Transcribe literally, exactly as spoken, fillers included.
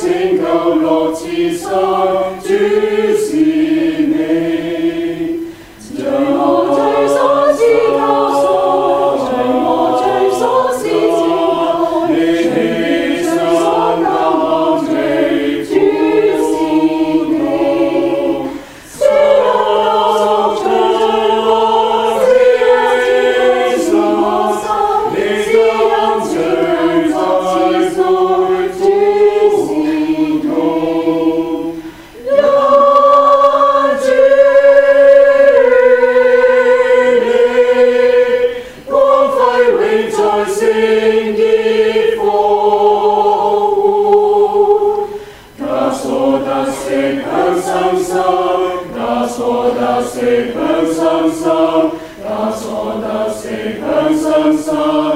拯救樂此生，主是你。隨我最所思靠索，隨我最所思拯救，你最所盼望隨主是你。雖有最愛，只是我心，只因最在在主是同。讓主你光輝永在聖潔復活，他所得釋享生生，他所得釋享生生，他所得釋享生生。